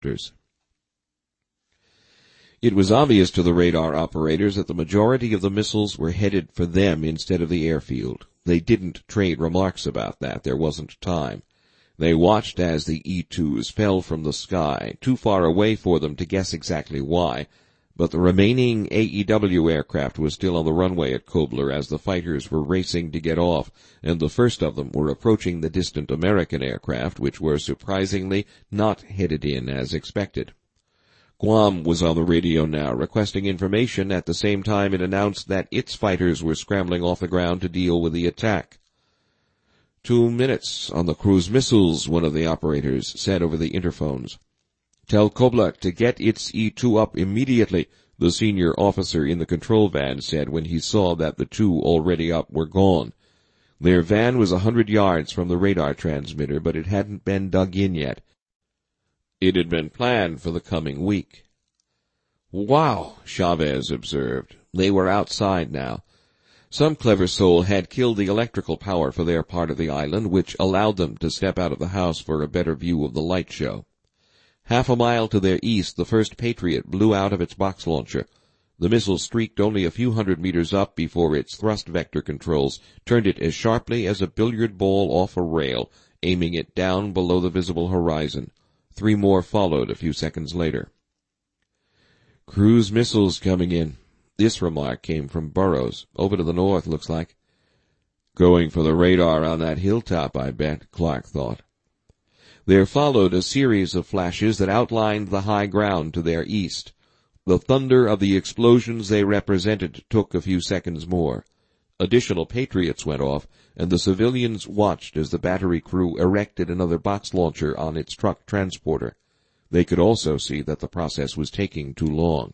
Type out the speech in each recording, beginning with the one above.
helicopters. It was obvious to the radar operators that the majority of the missiles were headed for them instead of the airfield. They didn't trade remarks about that. There wasn't time. They watched as the E-2s fell from the sky, too far away for them to guess exactly why, but the remaining AEW aircraft was still on the runway at Kobler as the fighters were racing to get off, and the first of them were approaching the distant American aircraft, which were surprisingly not headed in as expected. Guam was on the radio now, requesting information at the same time it announced that its fighters were scrambling off the ground to deal with the attack. 2 minutes on the cruise missiles, one of the operators said over the interphones. Tell Kobler to get its E-2 up immediately, the senior officer in the control van said when he saw that the 2 already up were gone. Their van was 100 yards from the radar transmitter, but it hadn't been dug in yet. It had been planned for the coming week. Wow, Chavez observed. They were outside now. Some clever soul had killed the electrical power for their part of the island, which allowed them to step out of the house for a better view of the light show. Half a mile to their east, the first Patriot blew out of its box launcher. The missile streaked only a few hundred meters up before its thrust vector controls turned it as sharply as a billiard ball off a rail, aiming it down below the visible horizon. 3 more followed a few seconds later. Cruise missiles coming in. This remark came from Burroughs. Over to the north, looks like. Going for the radar on that hilltop, I bet, Clark thought. There followed a series of flashes that outlined the high ground to their east. The thunder of the explosions they represented took a few seconds more. Additional Patriots went off, and the civilians watched as the battery crew erected another box launcher on its truck transporter. They could also see that the process was taking too long.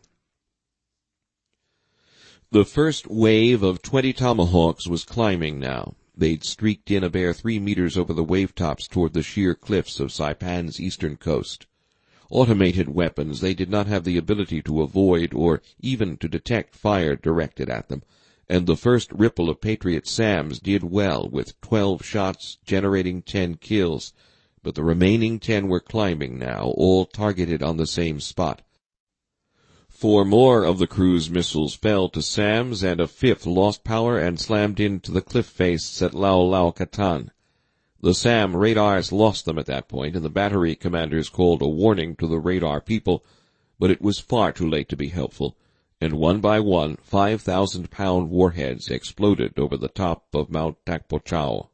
The first wave of 20 Tomahawks was climbing now. They'd streaked in a bare 3 meters over the wavetops toward the sheer cliffs of Saipan's eastern coast. Automated weapons, they did not have the ability to avoid or even to detect fire directed at them, and the first ripple of Patriot SAMs did well, with 12 shots generating 10 kills, but the remaining 10 were climbing now, all targeted on the same spot. 4 more of the cruise missiles fell to SAMs, and a 5th lost power and slammed into the cliff face at Laulau-Catan. The SAM radars lost them at that point, and the battery commanders called a warning to the radar people, but it was far too late to be helpful, and one by one 5,000-pound warheads exploded over the top of Mount Takpochau.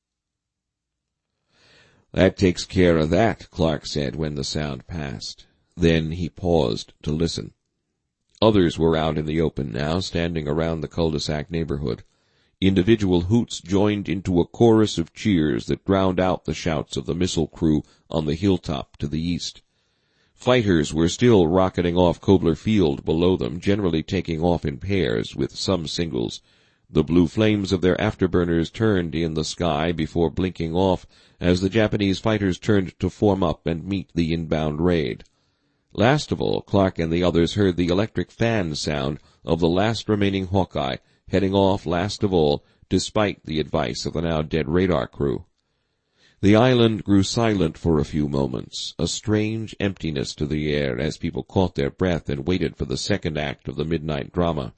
That takes care of that, Clark said when the sound passed. Then he paused to listen. Others were out in the open now, standing around the cul-de-sac neighborhood. Individual hoots joined into a chorus of cheers that drowned out the shouts of the missile crew on the hilltop to the east. Fighters were still rocketing off Kobler Field below them, generally taking off in pairs, with some singles. The blue flames of their afterburners turned in the sky before blinking off as the Japanese fighters turned to form up and meet the inbound raid. Last of all, Clark and the others heard the electric fan sound of the last remaining Hawkeye, heading off last of all, despite the advice of the now dead radar crew. The island grew silent for a few moments, a strange emptiness to the air as people caught their breath and waited for the second act of the midnight drama.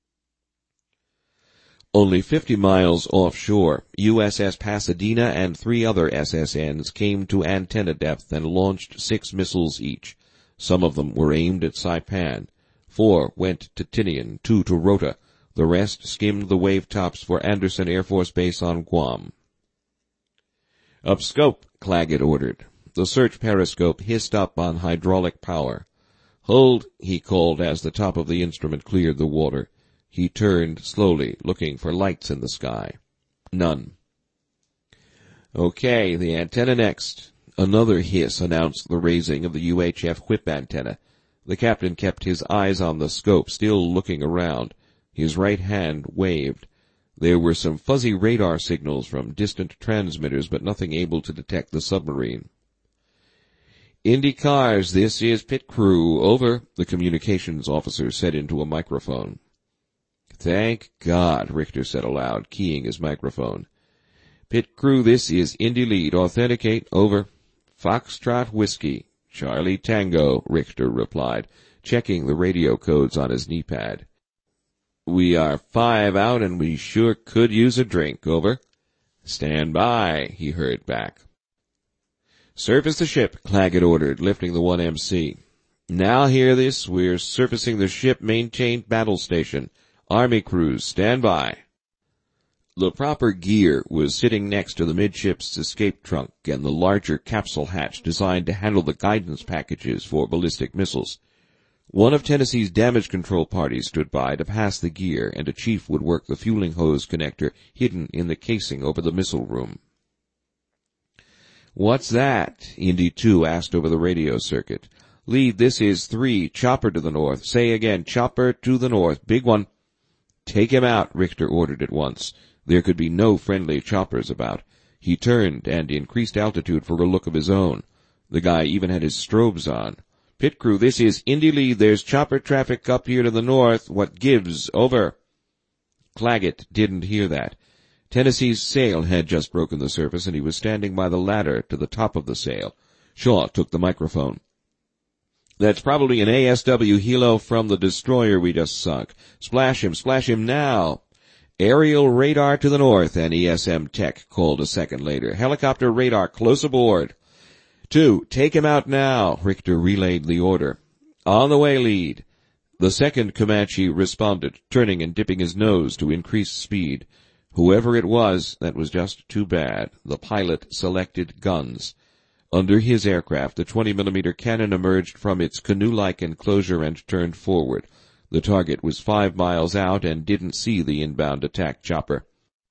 Only 50 miles offshore, USS Pasadena and 3 other SSNs came to antenna depth and launched 6 missiles each. Some of them were aimed at Saipan. 4 went to Tinian, 2 to Rota. The rest skimmed the wavetops for Anderson Air Force Base on Guam. "Up scope," Claggett ordered. The search periscope hissed up on hydraulic power. "Hold," he called as the top of the instrument cleared the water. He turned slowly, looking for lights in the sky. None. "Okay, the antenna next." Another hiss announced the raising of the UHF whip antenna. The captain kept his eyes on the scope, still looking around. His right hand waved. There were some fuzzy radar signals from distant transmitters, but nothing able to detect the submarine. "Indy Cars, this is pit crew. Over," the communications officer said into a microphone. "Thank God," Richter said aloud, keying his microphone. "Pit crew, this is Indy Lead. Authenticate. Over. Foxtrot Whiskey. Charlie Tango, Richter replied, checking the radio codes on his knee pad. We are 5 out and we sure could use a drink, over. Stand by, he heard back. Surface the ship, Claggett ordered, lifting the 1MC. Now hear this, we're surfacing the ship maintained battle station. Army crews, stand by. The proper gear was sitting next to the midship's escape trunk and the larger capsule hatch designed to handle the guidance packages for ballistic missiles. One of Tennessee's damage control parties stood by to pass the gear, and a chief would work the fueling hose connector hidden in the casing over the missile room. What's that? Indy 2 asked over the radio circuit. Lead, this is 3, chopper to the north. Say again, chopper to the north, big one. Take him out, Richter ordered at once. There could be no friendly choppers about. He turned and increased altitude for a look of his own. The guy even had his strobes on. Pit crew, this is Indy Lead. There's chopper traffic up here to the north. What gives? Over. Claggett didn't hear that. Tennessee's sail had just broken the surface, and he was standing by the ladder to the top of the sail. Shaw took the microphone. That's probably an ASW helo from the destroyer we just sunk. Splash him now. Aerial radar to the north, an ESM tech called a second later. Helicopter radar close aboard. 2, take him out now, Richter relayed the order. On the way, Lead. The second Comanche responded, turning and dipping his nose to increase speed. Whoever it was, that was just too bad. The pilot selected guns. Under his aircraft, the 20mm cannon emerged from its canoe-like enclosure and turned forward. The target was 5 miles out and didn't see the inbound attack chopper.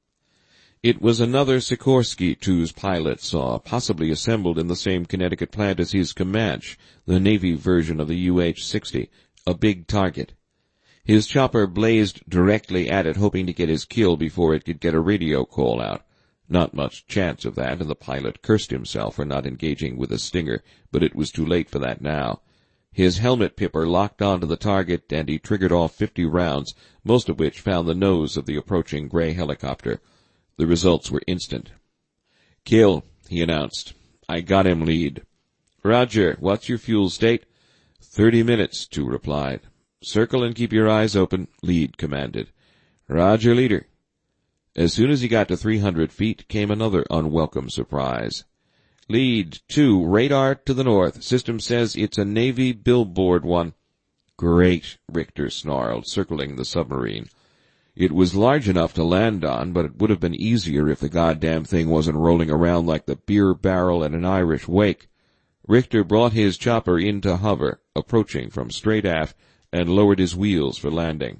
It was another Sikorsky II's pilot saw, possibly assembled in the same Connecticut plant as his Comanche, the Navy version of the UH-60, a big target. His chopper blazed directly at it, hoping to get his kill before it could get a radio call out. Not much chance of that, and the pilot cursed himself for not engaging with a Stinger, but it was too late for that now. His helmet pipper locked onto the target, and he triggered off 50 rounds, most of which found the nose of the approaching gray helicopter. The results were instant. Kill, he announced. I got him, Lead. Roger, what's your fuel state? 30 minutes, 2 replied. Circle and keep your eyes open, Lead commanded. Roger, leader. As soon as he got to 300 feet, came another unwelcome surprise. Lead 2, radar to the north. System says it's a Navy billboard one. Great, Richter snarled, circling the submarine. It was large enough to land on, but it would have been easier if the goddamn thing wasn't rolling around like the beer barrel at an Irish wake. Richter brought his chopper into hover, approaching from straight aft, and lowered his wheels for landing.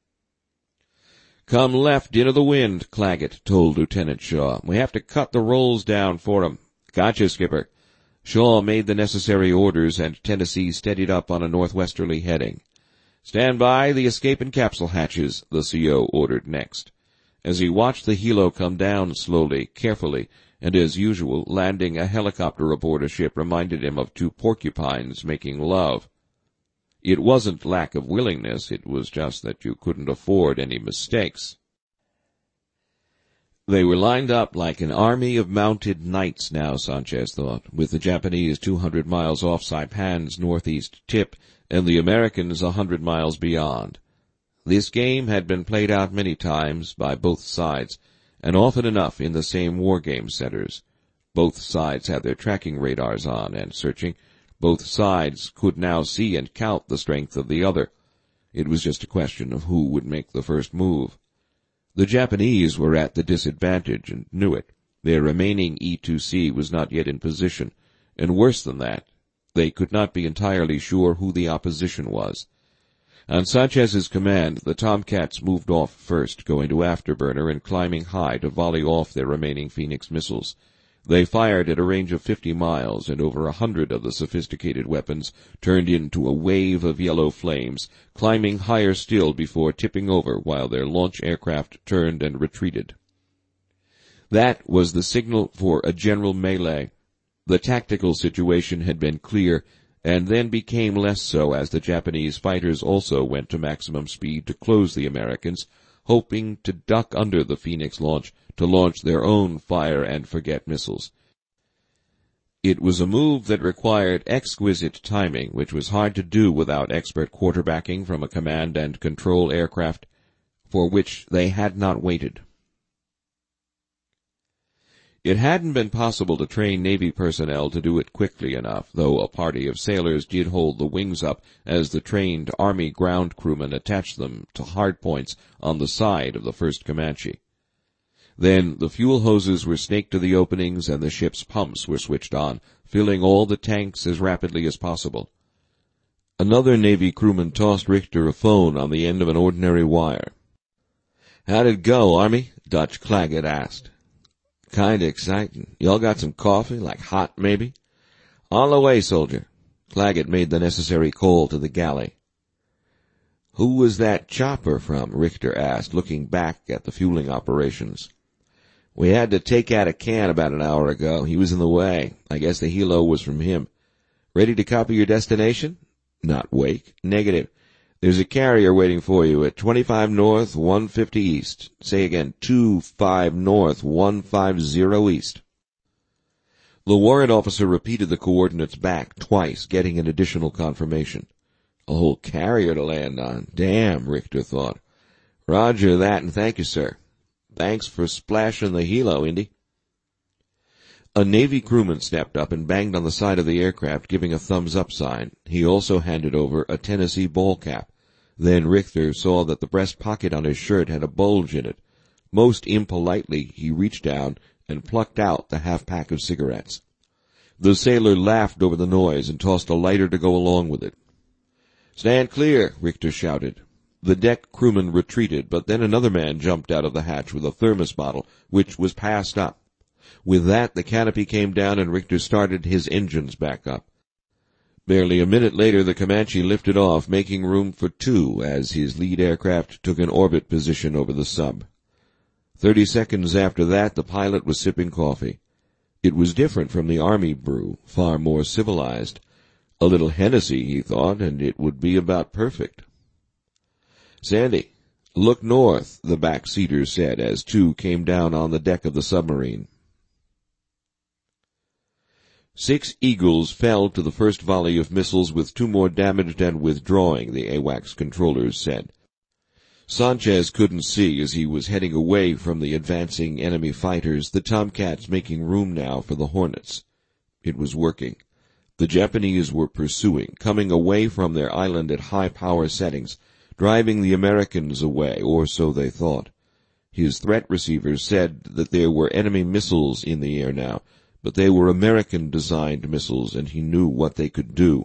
Come left into the wind, Claggett told Lieutenant Shaw. We have to cut the rolls down for 'em. Gotcha, Skipper. Shaw made the necessary orders, and Tennessee steadied up on a northwesterly heading. Stand by the escape and capsule hatches, the CO ordered next. As he watched the helo come down slowly, carefully, and as usual, landing a helicopter aboard a ship reminded him of 2 porcupines making love. It wasn't lack of willingness, it was just that you couldn't afford any mistakes. They were lined up like an army of mounted knights now, Sanchez thought, with the Japanese 200 miles off Saipan's northeast tip and the Americans 100 miles beyond. This game had been played out many times by both sides, and often enough in the same wargame centers. Both sides had their tracking radars on and searching. Both sides could now see and count the strength of the other. It was just a question of who would make the first move. The Japanese were at the disadvantage and knew it. Their remaining E-2C was not yet in position, and worse than that, they could not be entirely sure who the opposition was. On Sanchez's command, the Tomcats moved off first, going to afterburner and climbing high to volley off their remaining Phoenix missiles. They fired at a range of 50 miles, and over 100 of the sophisticated weapons turned into a wave of yellow flames, climbing higher still before tipping over while their launch aircraft turned and retreated. That was the signal for a general melee. The tactical situation had been clear, and then became less so as the Japanese fighters also went to maximum speed to close the Americans, hoping to duck under the Phoenix launch to launch their own fire-and-forget missiles. It was a move that required exquisite timing, which was hard to do without expert quarterbacking from a command and control aircraft for which they had not waited. It hadn't been possible to train Navy personnel to do it quickly enough, though a party of sailors did hold the wings up as the trained Army ground crewmen attached them to hardpoints on the side of the first Comanche. Then the fuel hoses were snaked to the openings and the ship's pumps were switched on, filling all the tanks as rapidly as possible. Another Navy crewman tossed Richter a phone on the end of an ordinary wire. "How'd it go, Army?" Dutch Claggett asked. "Kinda exciting. Y'all got some coffee, like hot maybe?" "On the way, soldier." Claggett made the necessary call to the galley. "Who was that chopper from?" Richter asked, looking back at the fueling operations. "We had to take out a can about an hour ago. He was in the way. I guess the helo was from him. Ready to copy your destination?" "Not Wake." "Negative. There's a carrier waiting for you at 25 north, 150 east. Say again, 25 north, 150 east. The warrant officer repeated the coordinates back twice, getting an additional confirmation. A whole carrier to land on. Damn, Richter thought. "Roger that, and thank you, sir." "Thanks for splashing the helo, Indy." A Navy crewman stepped up and banged on the side of the aircraft, giving a thumbs-up sign. He also handed over a Tennessee ball cap. Then Richter saw that the breast pocket on his shirt had a bulge in it. Most impolitely, he reached down and plucked out the half-pack of cigarettes. The sailor laughed over the noise and tossed a lighter to go along with it. "Stand clear," Richter shouted. The deck crewman retreated, but then another man jumped out of the hatch with a thermos bottle, which was passed up. With that, the canopy came down and Richter started his engines back up. Barely a minute later, the Comanche lifted off, making room for two as his lead aircraft took an orbit position over the sub. 30 seconds after that, the pilot was sipping coffee. It was different from the Army brew, far more civilized. A little Hennessy, he thought, and it would be about perfect. "Sandy, look north," the backseater said as two came down on the deck of the submarine. 6 Eagles fell to the first volley of missiles, with 2 more damaged and withdrawing, the AWACS controllers said. Sanchez couldn't see as he was heading away from the advancing enemy fighters, the Tomcats making room now for the Hornets. It was working. The Japanese were pursuing, coming away from their island at high power settings, driving the Americans away, or so they thought. His threat receivers said that there were enemy missiles in the air now, but they were American-designed missiles, and he knew what they could do.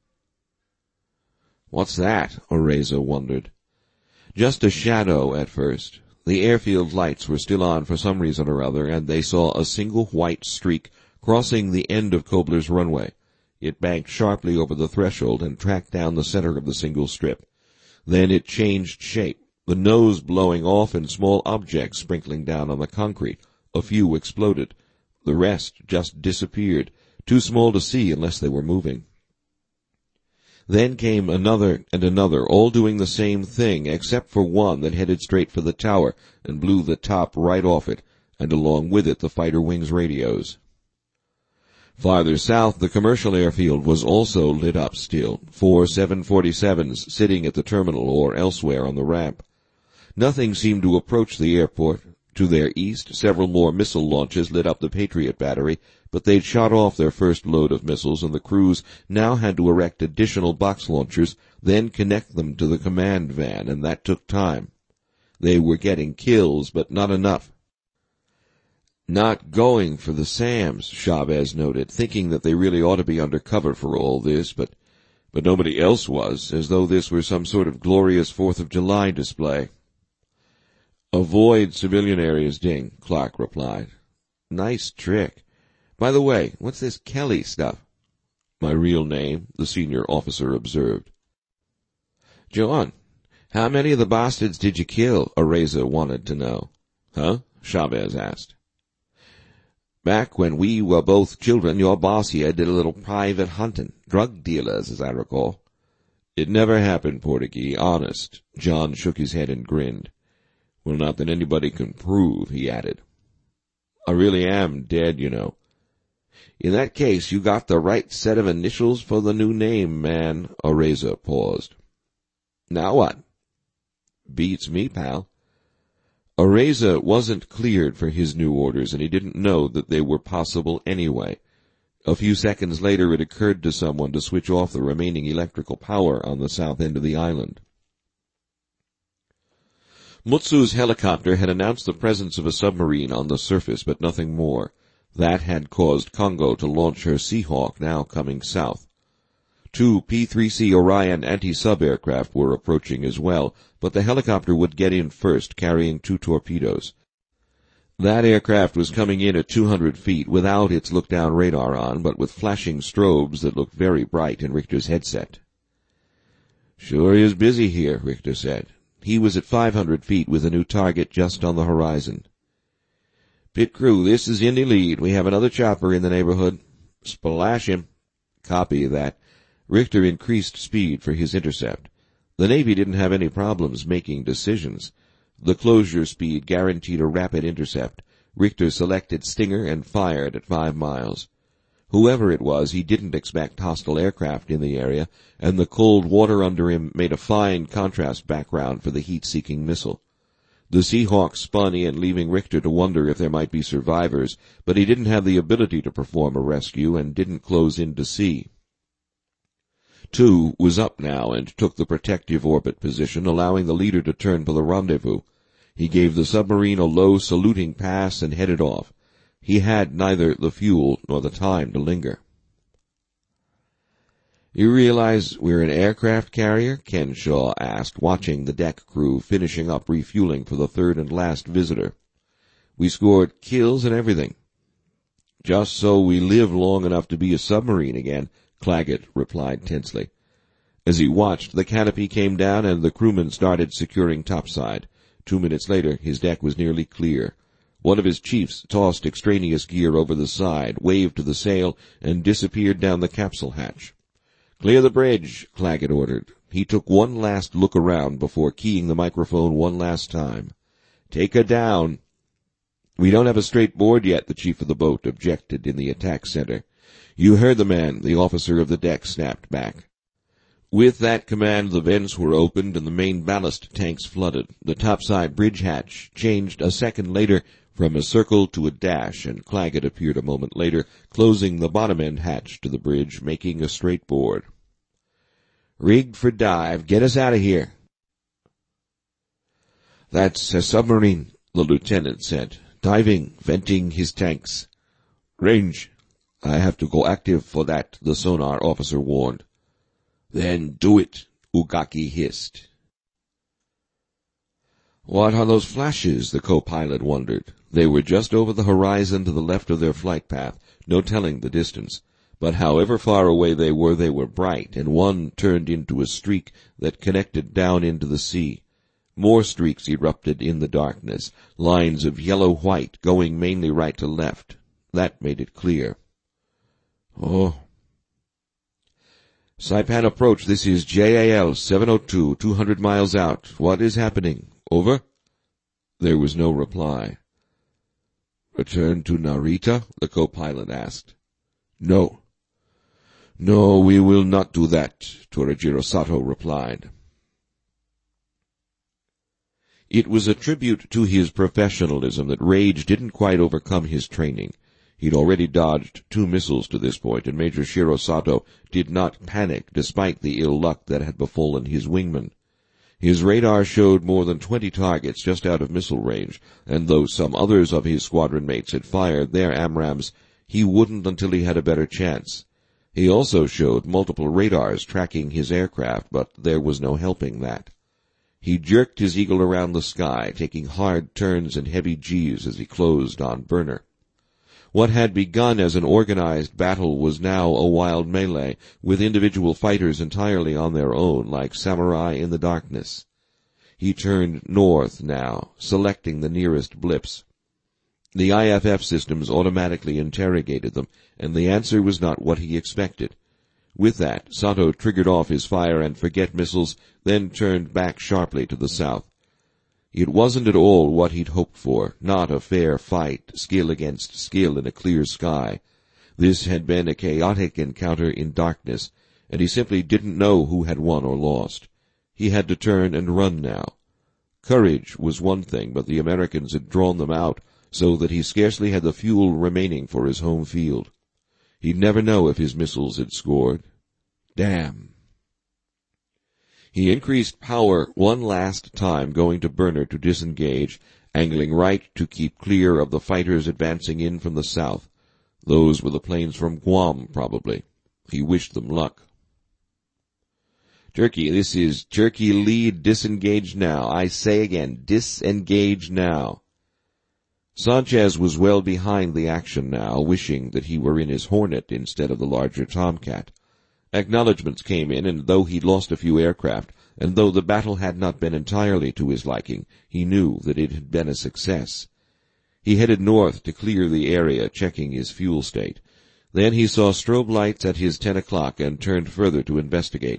"What's that?" Oreza wondered. Just a shadow at first. The airfield lights were still on for some reason or other, and they saw a single white streak crossing the end of Kobler's runway. It banked sharply over the threshold and tracked down the center of the single strip. Then it changed shape, the nose blowing off and small objects sprinkling down on the concrete. A few exploded. The rest just disappeared, too small to see unless they were moving. Then came another and another, all doing the same thing, except for one that headed straight for the tower and blew the top right off it, and along with it the fighter wings' radios. Farther south, the commercial airfield was also lit up still, 4 747s sitting at the terminal or elsewhere on the ramp. Nothing seemed to approach the airport. To their east, several more missile launches lit up the Patriot battery, but they'd shot off their first load of missiles, and the crews now had to erect additional box launchers, then connect them to the command van, and that took time. They were getting kills, but not enough. "Not going for the SAMs," Chavez noted, thinking that they really ought to be under cover for all this, but nobody else was, as though this were some sort of glorious 4th of July display. "Avoid civilian areas, Ding," Clark replied. "Nice trick. By the way, what's this Kelly stuff?" "My real name," the senior officer observed. "John, how many of the bastards did you kill?" Oreza wanted to know. "Huh?" Chavez asked. "Back when we were both children, your boss here did a little private hunting. Drug dealers, as I recall." "It never happened, Portuguese. Honest." John shook his head and grinned. "Well, not that anybody can prove," he added. "I really am dead, you know." In that case, you got the right set of initials for the new name, man. Areza paused. Now what? Beats me, pal. Areza wasn't cleared for his new orders, and he didn't know that they were possible anyway. A few seconds later it occurred to someone to switch off the remaining electrical power on the south end of the island. Mutsu's helicopter had announced the presence of a submarine on the surface, but nothing more. That had caused Congo to launch her Seahawk, now coming south. 2 P-3C Orion anti-sub aircraft were approaching as well, but the helicopter would get in first, carrying 2 torpedoes. That aircraft was coming in at 200 feet without its look-down radar on, but with flashing strobes that looked very bright in Richter's headset. Sure is busy here, Richter said. He was at 500 feet with a new target just on the horizon. Pit crew, this is Indy Lead. We have another chopper in the neighborhood. Splash him. Copy that. Richter increased speed for his intercept. The Navy didn't have any problems making decisions. The closure speed guaranteed a rapid intercept. Richter selected Stinger and fired at 5 miles. Whoever it was, he didn't expect hostile aircraft in the area, and the cold water under him made a fine contrast background for the heat-seeking missile. The Seahawk spun in, leaving Richter to wonder if there might be survivors, but he didn't have the ability to perform a rescue and didn't close in to see. 2 was up now and took the protective orbit position, allowing the leader to turn for the rendezvous. He gave the submarine a low saluting pass and headed off. He had neither the fuel nor the time to linger. You realize we're an aircraft carrier? Kenshaw asked, watching the deck crew finishing up refueling for the third and last visitor. We scored kills and everything. Just so we live long enough to be a submarine again, Claggett replied tensely. As he watched, the canopy came down and the crewman started securing topside. 2 minutes later, his deck was nearly clear. One of his chiefs tossed extraneous gear over the side, waved to the sail, and disappeared down the capsule hatch. Clear the bridge, Claggett ordered. He took one last look around before keying the microphone one last time. Take her down. We don't have a straight board yet, the chief of the boat objected in the attack center. You heard the man, the officer of the deck snapped back. With that command, the vents were opened and the main ballast tanks flooded. The topside bridge hatch changed a second later from a circle to a dash, and Claggett appeared a moment later, closing the bottom-end hatch to the bridge, making a straight board. Rigged for dive. Get us out of here. That's a submarine, the lieutenant said. Diving, venting his tanks. Range. I have to go active for that, the sonar officer warned. Then do it, Ugaki hissed. What are those flashes? The co-pilot wondered. They were just over the horizon to the left of their flight path, no telling the distance. But however far away they were bright, and one turned into a streak that connected down into the sea. More streaks erupted in the darkness, lines of yellow-white going mainly right to left. That made it clear. Oh. Saipan approach, this is JAL 702, 200 miles out. What is happening? Over? There was no reply. Return to Narita? The co-pilot asked. No. No, we will not do that, Torajiro Sato replied. It was a tribute to his professionalism that rage didn't quite overcome his training. He'd already dodged 2 missiles to this point, and Major Shiro Sato did not panic despite the ill luck that had befallen his wingman. His radar showed more than 20 targets just out of missile range, and though some others of his squadron mates had fired their AMRAAMs, he wouldn't until he had a better chance. He also showed multiple radars tracking his aircraft, but there was no helping that. He jerked his Eagle around the sky, taking hard turns and heavy G's as he closed on burner. What had begun as an organized battle was now a wild melee, with individual fighters entirely on their own, like samurai in the darkness. He turned north now, selecting the nearest blips. The IFF systems automatically interrogated them, and the answer was not what he expected. With that, Sato triggered off his fire and forget missiles, then turned back sharply to the south. It wasn't at all what he'd hoped for, not a fair fight, skill against skill in a clear sky. This had been a chaotic encounter in darkness, and he simply didn't know who had won or lost. He had to turn and run now. Courage was one thing, but the Americans had drawn them out so that he scarcely had the fuel remaining for his home field. He'd never know if his missiles had scored. Damn. He increased power one last time, going to burner to disengage, angling right to keep clear of the fighters advancing in from the south. Those were the planes from Guam, probably. He wished them luck. Turkey, this is Turkey lead, disengage now. I say again, disengage now. Sanchez was well behind the action now, wishing that he were in his Hornet instead of the larger Tomcat. Acknowledgments came in, and though he'd lost a few aircraft, and though the battle had not been entirely to his liking, he knew that it had been a success. He headed north to clear the area, checking his fuel state. Then he saw strobe lights at his 10 o'clock and turned further to investigate.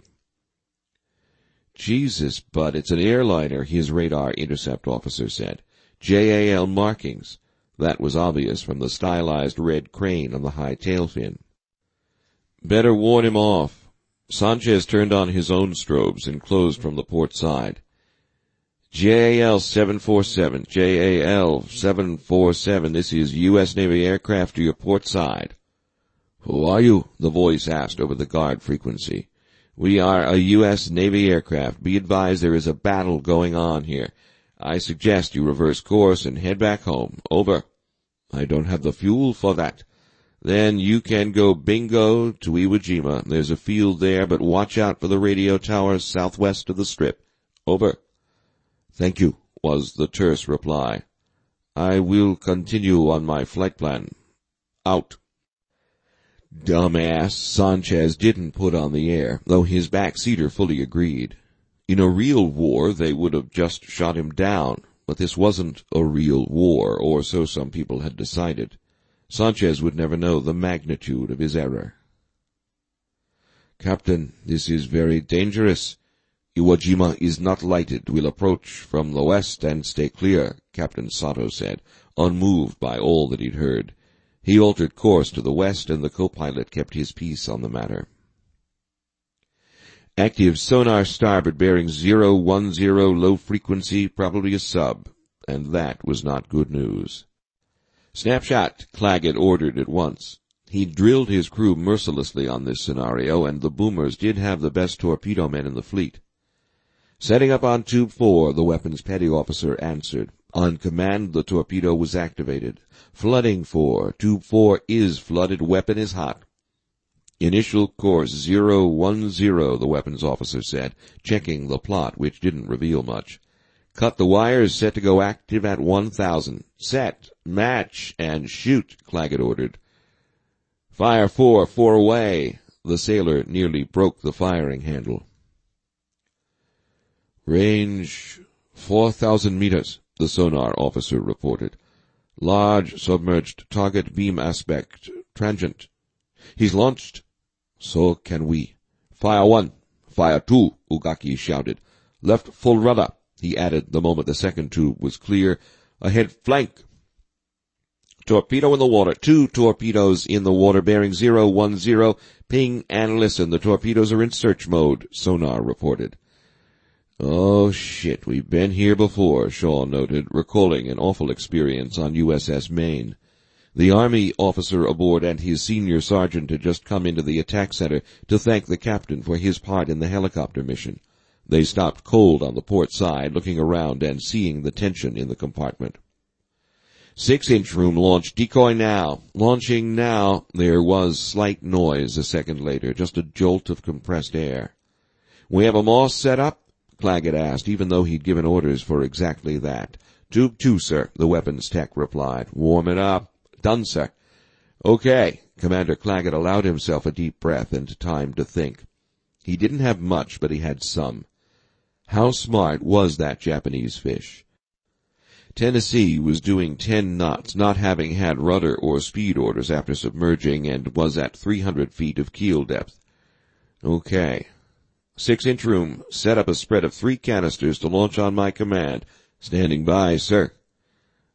Jesus, Bud, it's an airliner, his radar intercept officer said. JAL markings. That was obvious from the stylized red crane on the high tail fin. Better warn him off. Sanchez turned on his own strobes and closed from the port side. JAL 747, JAL 747, this is U.S. Navy aircraft to your port side. Who are you? The voice asked over the guard frequency. We are a U.S. Navy aircraft. Be advised there is a battle going on here. I suggest you reverse course and head back home. Over. I don't have the fuel for that. Then you can go bingo to Iwo Jima. There's a field there, but watch out for the radio towers southwest of the strip. Over. Thank you, was the terse reply. I will continue on my flight plan. Out. Dumbass, Sanchez didn't put on the air, though his backseater fully agreed. In a real war, they would have just shot him down, but this wasn't a real war, or so some people had decided. Sanchez would never know the magnitude of his error. Captain, this is very dangerous. Iwo Jima is not lighted. We'll approach from the west and stay clear, Captain Sato said, unmoved by all that he'd heard. He altered course to the west, and the co-pilot kept his peace on the matter. Active sonar starboard bearing 010, low frequency, probably a sub, and that was not good news. Snapshot, Claggett ordered at once. He drilled his crew mercilessly on this scenario, and the boomers did have the best torpedo men in the fleet. Setting up on Tube 4, the weapons petty officer answered. On command, the torpedo was activated. Flooding 4. Tube 4 is flooded. Weapon is hot. Initial course 010, the weapons officer said, checking the plot, which didn't reveal much. Cut the wires, set to go active at 1000. Set, match, and shoot, Claggett ordered. Fire 4, 4 away. The sailor nearly broke the firing handle. Range 4,000 meters, the sonar officer reported. Large submerged target beam aspect, transient. He's launched. So can we. Fire 1. Fire 2, Ugaki shouted. Left full rudder, he added the moment the second tube was clear. Ahead flank. Torpedo in the water. 2 torpedoes in the water bearing 010. Ping and listen. The torpedoes are in search mode, sonar reported. Oh, shit, we've been here before, Shaw noted, recalling an awful experience on USS Maine. The Army officer aboard and his senior sergeant had just come into the attack center to thank the captain for his part in the helicopter mission. They stopped cold on the port side, looking around and seeing the tension in the compartment. 6-inch room launch. Decoy now. Launching now. There was slight noise a second later, just a jolt of compressed air. We have 'em all set up? Claggett asked, even though he'd given orders for exactly that. Tube 2, sir, the weapons tech replied. Warm it up. Done, sir. Okay. Commander Claggett allowed himself a deep breath and time to think. He didn't have much, but he had some. How smart was that Japanese fish? Tennessee was doing 10 knots, not having had rudder or speed orders after submerging, and was at 300 feet of keel depth. Okay. 6-inch room, set up a spread of 3 canisters to launch on my command. Standing by, sir.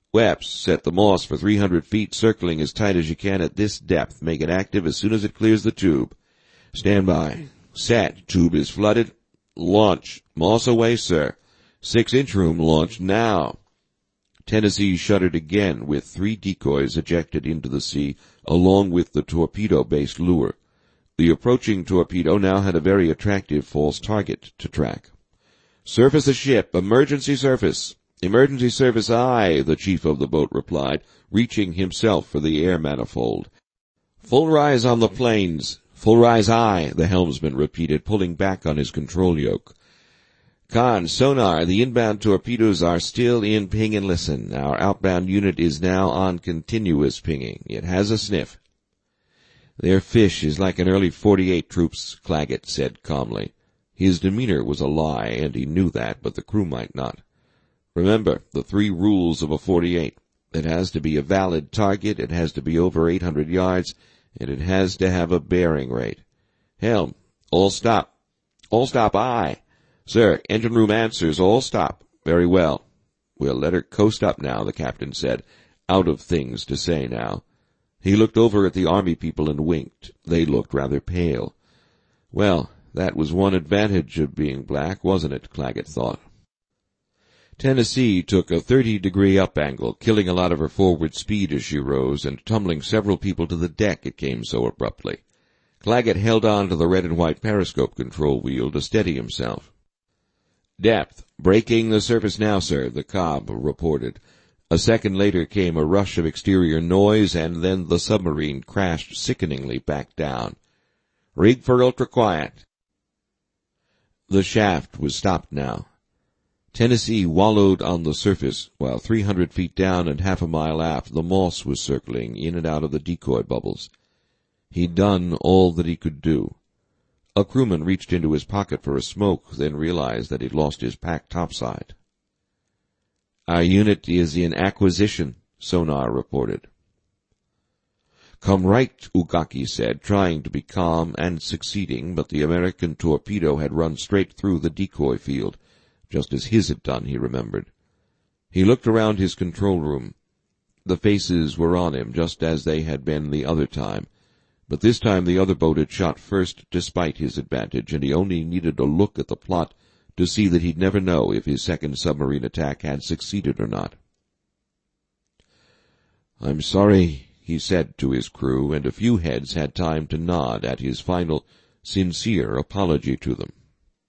Wepps, set the Moss for 300 feet, circling as tight as you can at this depth. Make it active as soon as it clears the tube. Stand by. Set. Tube is flooded. Launch. Moss away, sir. 6-inch room launched now. Tennessee shuddered again with 3 decoys ejected into the sea, along with the torpedo-based lure. The approaching torpedo now had a very attractive false target to track. Surface a ship. Emergency surface. Emergency surface aye, the chief of the boat replied, reaching himself for the air manifold. Full rise on the planes. Full rise aye, the helmsman repeated, pulling back on his control yoke. Con, sonar, the inbound torpedoes are still in ping and listen. Our outbound unit is now on continuous pinging. It has a sniff. Their fish is like an early 48 troops, Claggett said calmly. His demeanor was a lie, and he knew that, but the crew might not. Remember the 3 rules of a 48. It has to be a valid target, it has to be over 800 yards, and it has to have a bearing rate. Helm, all stop. All stop, aye. Sir, engine room answers, all stop. Very well. We'll let her coast up now, the captain said, out of things to say now. He looked over at the army people and winked. They looked rather pale. Well, that was one advantage of being black, wasn't it, Claggett thought. Tennessee took a 30-degree up angle, killing a lot of her forward speed as she rose and tumbling several people to the deck, it came so abruptly. Claggett held on to the red and white periscope control wheel to steady himself. Depth. Breaking the surface now, sir, the Cobb reported. A second later came a rush of exterior noise, and then the submarine crashed sickeningly back down. Rig for ultra-quiet. The shaft was stopped now. Tennessee wallowed on the surface, while 300 feet down and half a mile aft the Moss was circling in and out of the decoy bubbles. He'd done all that he could do. A crewman reached into his pocket for a smoke, then realized that he'd lost his pack topside. Our unit is in acquisition, sonar reported. Come right, Ugaki said, trying to be calm and succeeding, but the American torpedo had run straight through the decoy field, just as his had done, he remembered. He looked around his control room. The faces were on him, just as they had been the other time. But this time the other boat had shot first despite his advantage, and he only needed a look at the plot to see that he'd never know if his second submarine attack had succeeded or not. I'm sorry, he said to his crew, and a few heads had time to nod at his final, sincere apology to them.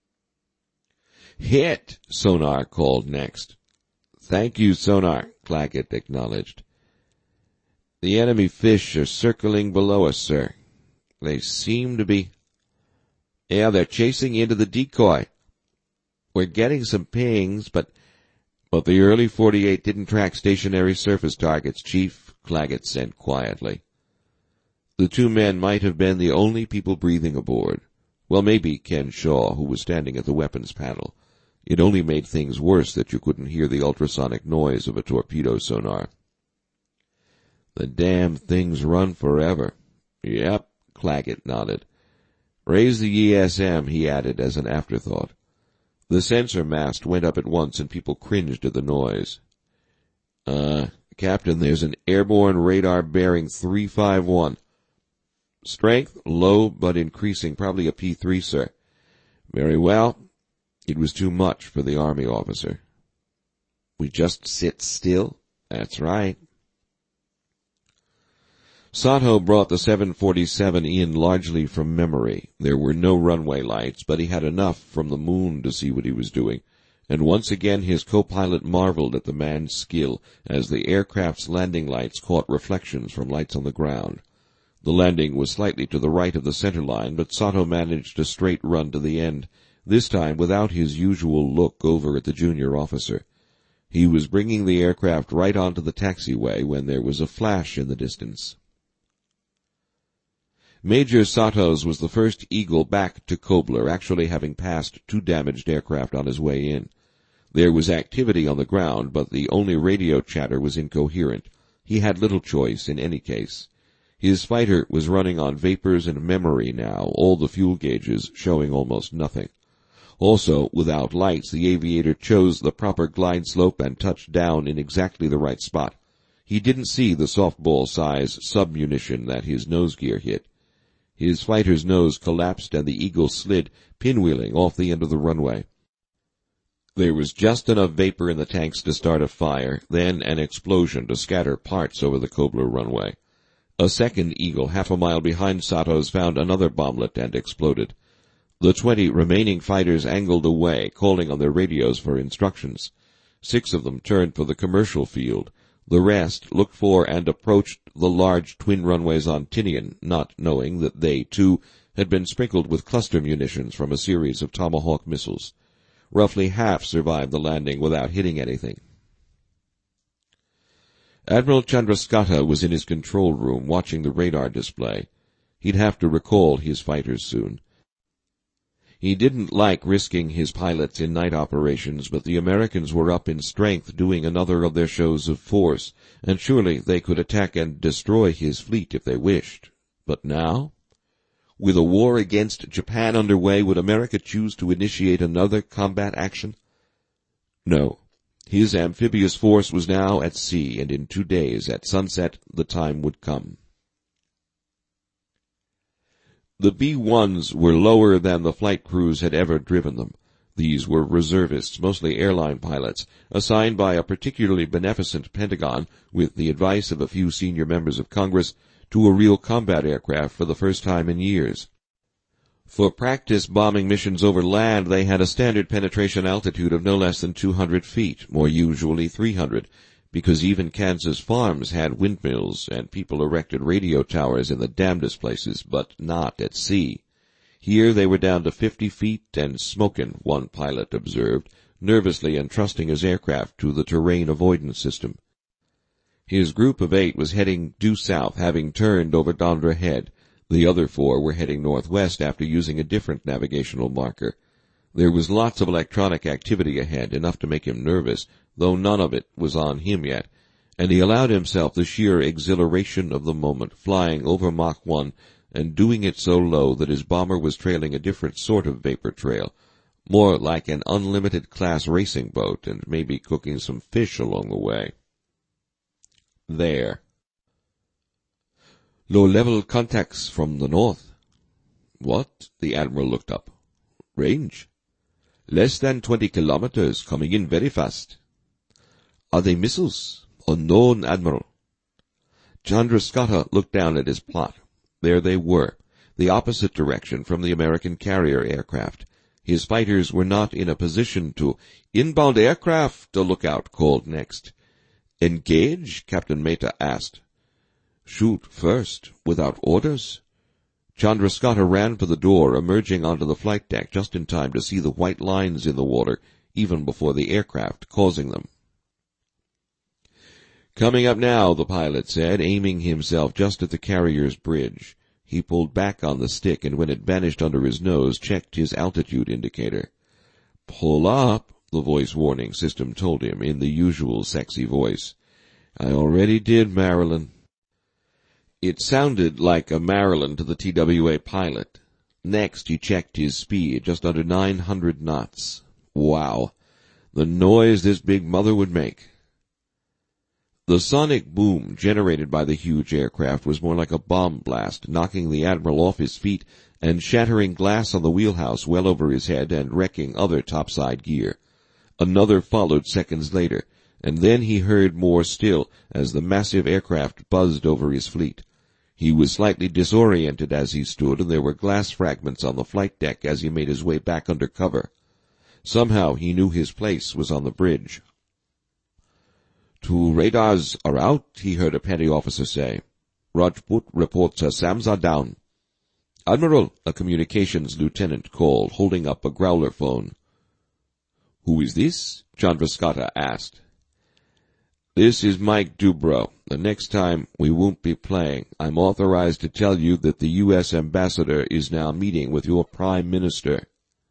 Hit, sonar called next. Thank you, sonar, Claggett acknowledged. The enemy fish are circling below us, sir. They seem to be... Yeah, they're chasing into the decoy. We're getting some pings, but the early 48 didn't track stationary surface targets, Chief, Claggett said quietly. The 2 men might have been the only people breathing aboard. Well, maybe Ken Shaw, who was standing at the weapons panel. It only made things worse that you couldn't hear the ultrasonic noise of a torpedo sonar. The damn things run forever. Yep, Claggett nodded. Raise the ESM, he added as an afterthought. The sensor mast went up at once and people cringed at the noise. Captain, there's an airborne radar bearing 351. Strength, low but increasing, probably a P3, sir. Very well. It was too much for the Army officer. We just sit still? That's right. Sato brought the 747 in largely from memory. There were no runway lights, but he had enough from the moon to see what he was doing, and once again his co-pilot marveled at the man's skill as the aircraft's landing lights caught reflections from lights on the ground. The landing was slightly to the right of the center line, but Sato managed a straight run to the end, this time without his usual look over at the junior officer. He was bringing the aircraft right onto the taxiway when there was a flash in the distance. Major Sato's was the first Eagle back to Kobler, actually having passed 2 damaged aircraft on his way in. There was activity on the ground, but the only radio chatter was incoherent. He had little choice in any case. His fighter was running on vapors and memory now, all the fuel gauges showing almost nothing. Also, without lights, the aviator chose the proper glide slope and touched down in exactly the right spot. He didn't see the softball-size sub-munition that his nose gear hit. His fighter's nose collapsed and the Eagle slid, pinwheeling off the end of the runway. There was just enough vapor in the tanks to start a fire, then an explosion to scatter parts over the Kobler runway. A second Eagle, half a mile behind Sato's, found another bomblet and exploded. The 20 remaining fighters angled away, calling on their radios for instructions. 6 of them turned for the commercial field. The rest looked for and approached the large twin runways on Tinian, not knowing that they, too, had been sprinkled with cluster munitions from a series of Tomahawk missiles. Roughly half survived the landing without hitting anything. Admiral Chandrasekhar was in his control room watching the radar display. He'd have to recall his fighters soon. He didn't like risking his pilots in night operations, but the Americans were up in strength doing another of their shows of force, and surely they could attack and destroy his fleet if they wished. But now? With a war against Japan underway, would America choose to initiate another combat action? No. His amphibious force was now at sea, and in 2 days, at sunset, the time would come. The B-1s were lower than the flight crews had ever driven them. These were reservists, mostly airline pilots, assigned by a particularly beneficent Pentagon, with the advice of a few senior members of Congress, to a real combat aircraft for the first time in years. For practice bombing missions over land, they had a standard penetration altitude of no less than 200 feet, more usually 300, because even Kansas farms had windmills and people erected radio towers in the damnedest places, but not at sea. Here they were down to 50 feet and smokin', one pilot observed, nervously entrusting his aircraft to the terrain avoidance system. His group of 8 was heading due south, having turned over Dondra Head. The other 4 were heading northwest after using a different navigational marker. There was lots of electronic activity ahead, enough to make him nervous, though none of it was on him yet, and he allowed himself the sheer exhilaration of the moment, flying over Mach 1 and doing it so low that his bomber was trailing a different sort of vapor trail, more like an unlimited-class racing boat, and maybe cooking some fish along the way. There. Low-level contacts from the north. What? The Admiral looked up. Range? Less than 20 kilometers, coming in very fast. Are they missiles? Unknown, Admiral. Chandrasekhar looked down at his plot. There they were, the opposite direction from the American carrier aircraft. His fighters were not in a position to— "Inbound aircraft," the lookout called next. "Engage?" Captain Mehta asked. "Shoot first, without orders?" Chandrasekhar ran for the door, emerging onto the flight deck just in time to see the white lines in the water, even before the aircraft causing them. "Coming up now," the pilot said, aiming himself just at the carrier's bridge. He pulled back on the stick, and when it vanished under his nose, checked his altitude indicator. "Pull up," the voice warning system told him in the usual sexy voice. "I already did, Marilyn." It sounded like a Marilyn to the TWA pilot. Next, he checked his speed, just under 900 knots. Wow. The noise this big mother would make. The sonic boom generated by the huge aircraft was more like a bomb blast, knocking the Admiral off his feet and shattering glass on the wheelhouse well over his head and wrecking other topside gear. Another followed seconds later, and then he heard more still as the massive aircraft buzzed over his fleet. He was slightly disoriented as he stood, and there were glass fragments on the flight deck as he made his way back under cover. Somehow he knew his place was on the bridge. "Two radars are out," he heard a petty officer say. "Rajput reports her SAMs are down." "Admiral," a communications lieutenant called, holding up a growler phone. "Who is this?" Chandrasekhar asked. "This is Mike Dubrow. The next time we won't be playing. I'm authorized to tell you that the U.S. ambassador is now meeting with your prime minister."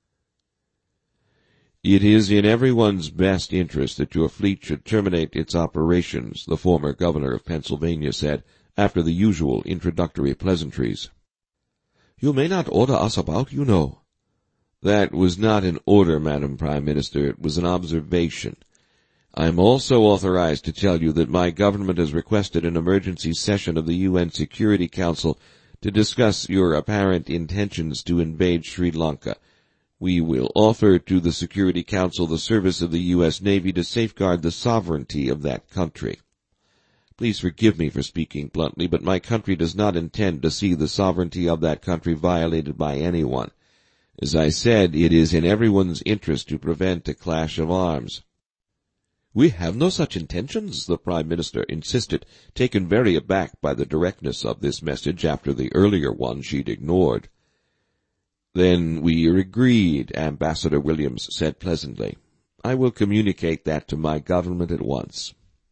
"It is in everyone's best interest that your fleet should terminate its operations," the former governor of Pennsylvania said, after the usual introductory pleasantries. "You may not order us about, you know." That was not an order, Madam Prime Minister. It was an observation. I am also authorized to tell you that my government has requested an emergency session of the UN Security Council to discuss your apparent intentions to invade Sri Lanka. We will offer to the Security Council the service of the U.S. Navy to safeguard the sovereignty of that country. Please forgive me for speaking bluntly, but my country does not intend to see the sovereignty of that country violated by anyone. As I said, it is in everyone's interest to prevent a clash of arms. We have no such intentions, the Prime Minister insisted, taken very aback by the directness of this message after the earlier one she'd ignored. Then we are agreed, Ambassador Williams said pleasantly. I will communicate that to my government at once.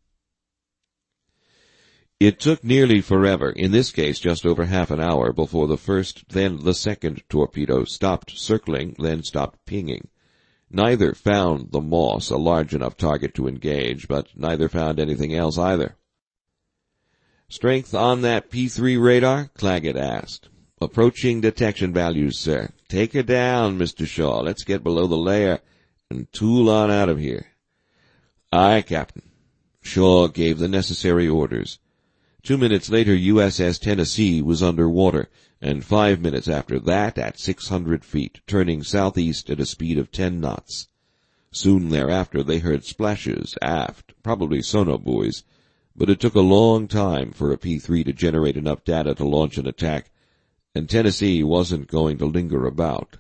It took nearly forever, in this case just over half an hour, before the first, then the second torpedo stopped circling, then stopped pinging. Neither found the Moss a large enough target to engage, but neither found anything else either. Strength on that P3 radar? Claggett asked. Approaching detection values, sir. Take her down, Mr. Shaw. Let's get below the layer and tool on out of here. Aye, Captain. Shaw gave the necessary orders. 2 minutes later, USS Tennessee was under water, and 5 minutes after that at 600 feet, turning southeast at a speed of 10 knots. Soon thereafter they heard splashes aft, probably sonobuoys, but it took a long time for a P3 to generate enough data to launch an attack, and Tennessee wasn't going to linger about.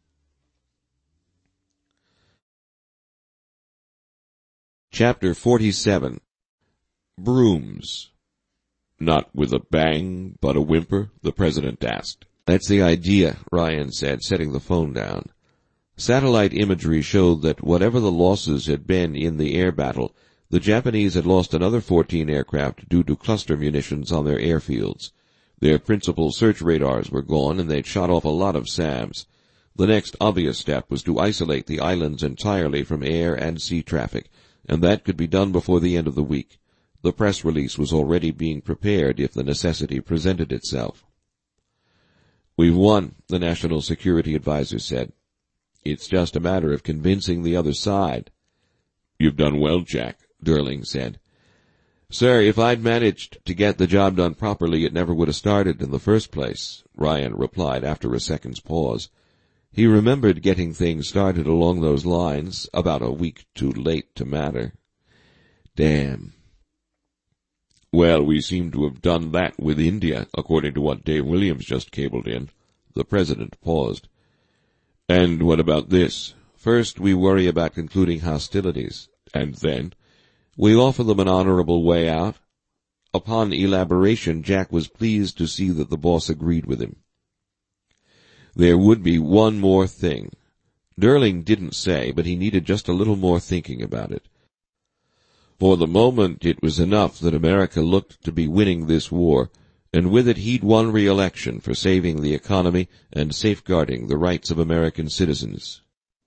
Chapter 47. Brooms. Not with a bang, but a whimper? The President asked. That's the idea, Ryan said, setting the phone down. Satellite imagery showed that whatever the losses had been in the air battle, the Japanese had lost another 14 aircraft due to cluster munitions on their airfields. Their principal search radars were gone, and they'd shot off a lot of SAMs. The next obvious step was to isolate the islands entirely from air and sea traffic, and that could be done before the end of the week. The press release was already being prepared if the necessity presented itself. We've won, the National Security Advisor said. It's just a matter of convincing the other side. You've done well, Jack, Durling said. Sir, if I'd managed to get the job done properly, it never would have started in the first place, Ryan replied after a second's pause. He remembered getting things started along those lines, about a week too late to matter. Damn. Well, we seem to have done that with India, according to what Dave Williams just cabled in. The President paused. And what about this? First, we worry about concluding hostilities, and then we offer them an honorable way out. Upon elaboration, Jack was pleased to see that the boss agreed with him. There would be one more thing. Durling didn't say, but he needed just a little more thinking about it. For the moment, it was enough that America looked to be winning this war, and with it he'd won re-election for saving the economy and safeguarding the rights of American citizens.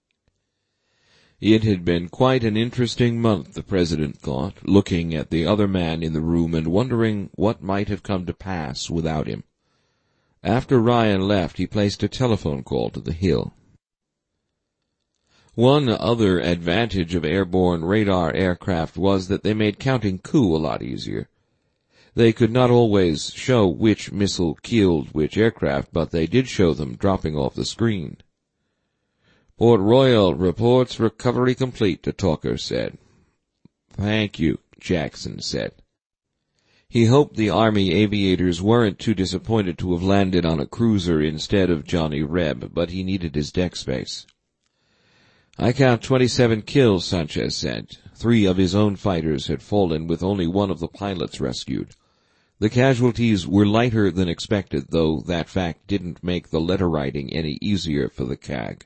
It had been quite an interesting month, the President thought, looking at the other man in the room and wondering what might have come to pass without him. After Ryan left, he placed a telephone call to the Hill. One other advantage of airborne radar aircraft was that they made counting coup a lot easier. They could not always show which missile killed which aircraft, but they did show them dropping off the screen. Port Royal reports recovery complete, the talker said. Thank you, Jackson said. He hoped the Army aviators weren't too disappointed to have landed on a cruiser instead of Johnny Reb, but he needed his deck space. I count 27 kills, Sanchez said. 3 of his own fighters had fallen with only one of the pilots rescued. The casualties were lighter than expected, though that fact didn't make the letter writing any easier for the CAG.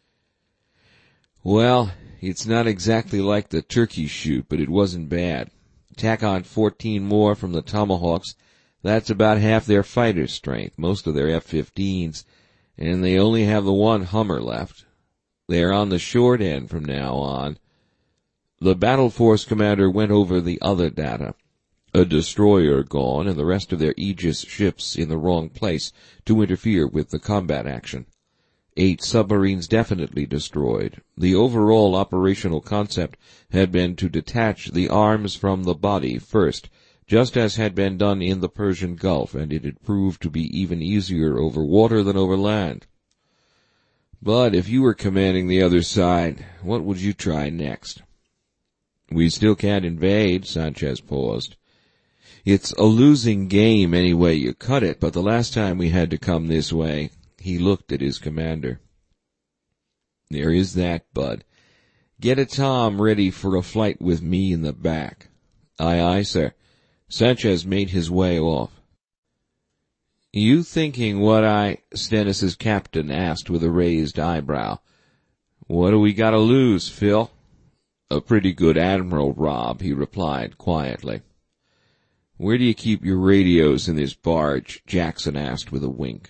Well, it's not exactly like the turkey shoot, but it wasn't bad. Tack on 14 more from the Tomahawks. That's about half their fighter strength, most of their F-15s, and they only have the one Hummer left. They're on the short end from now on. The battle force commander went over the other data. A destroyer gone and the rest of their Aegis ships in the wrong place to interfere with the combat action. 8 submarines definitely destroyed. The overall operational concept had been to detach the arms from the body first, just as had been done in the Persian Gulf, and it had proved to be even easier over water than over land. But if you were commanding the other side, what would you try next? We still can't invade, Sanchez paused. It's a losing game any way you cut it, but the last time we had to come this way, he looked at his commander. There is that, Bud. Get a Tom ready for a flight with me in the back. Aye, aye, sir. Sanchez made his way off. You thinking what Stennis's captain asked with a raised eyebrow. What do we got to lose, Phil? A pretty good admiral, Rob, he replied quietly. Where do you keep your radios in this barge? Jackson asked with a wink.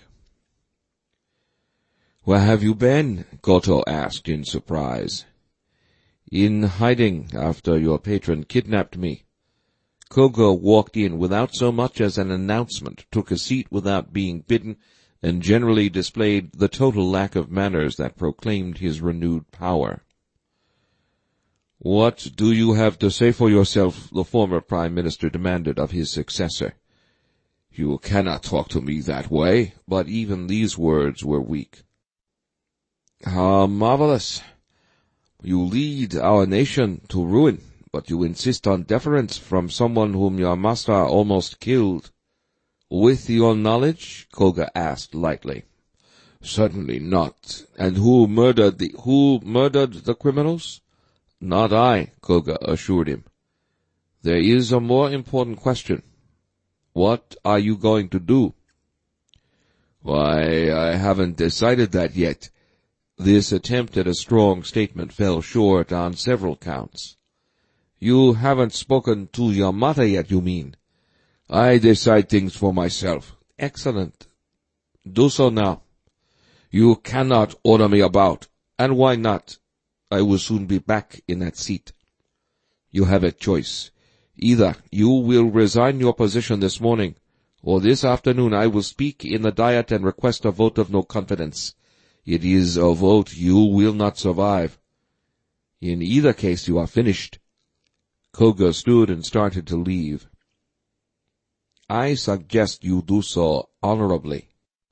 Where have you been? Goto asked in surprise. In hiding after your patron kidnapped me. Koga walked in without so much as an announcement, took a seat without being bidden, and generally displayed the total lack of manners that proclaimed his renewed power. What do you have to say for yourself? The former Prime Minister demanded of his successor. You cannot talk to me that way, but even these words were weak. How marvelous! You lead our nation to ruin, but you insist on deference from someone whom your master almost killed. With your knowledge? Koga asked lightly. Certainly not. And who murdered the criminals? Not I, Koga assured him. There is a more important question. What are you going to do? Why, I haven't decided that yet. This attempt at a strong statement fell short on several counts. You haven't spoken to your mother yet, you mean? I decide things for myself. Excellent. Do so now. You cannot order me about. And why not? I will soon be back in that seat. You have a choice. Either you will resign your position this morning, or this afternoon I will speak in the Diet and request a vote of no confidence. It is a vote you will not survive. In either case you are finished. Koga stood and started to leave. I suggest you do so honorably.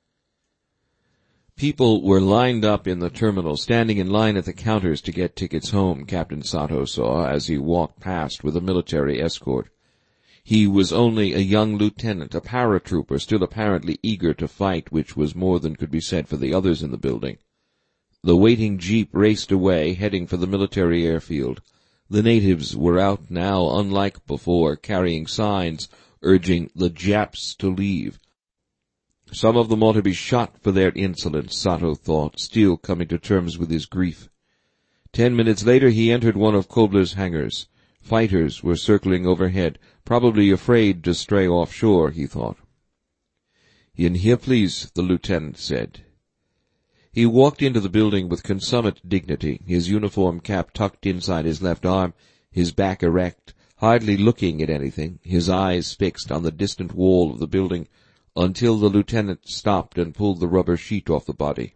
People were lined up in the terminal, standing in line at the counters to get tickets home, Captain Sato saw as he walked past with a military escort. He was only a young lieutenant, a paratrooper, still apparently eager to fight, which was more than could be said for the others in the building. The waiting jeep raced away, heading for the military airfield. The natives were out now, unlike before, carrying signs urging the Japs to leave. Some of them ought to be shot for their insolence, Sato thought, still coming to terms with his grief. 10 minutes later he entered one of Kobler's hangars. Fighters were circling overhead, probably afraid to stray offshore, he thought. In here, please, the lieutenant said. He walked into the building with consummate dignity, his uniform cap tucked inside his left arm, his back erect, hardly looking at anything, his eyes fixed on the distant wall of the building, until the lieutenant stopped and pulled the rubber sheet off the body.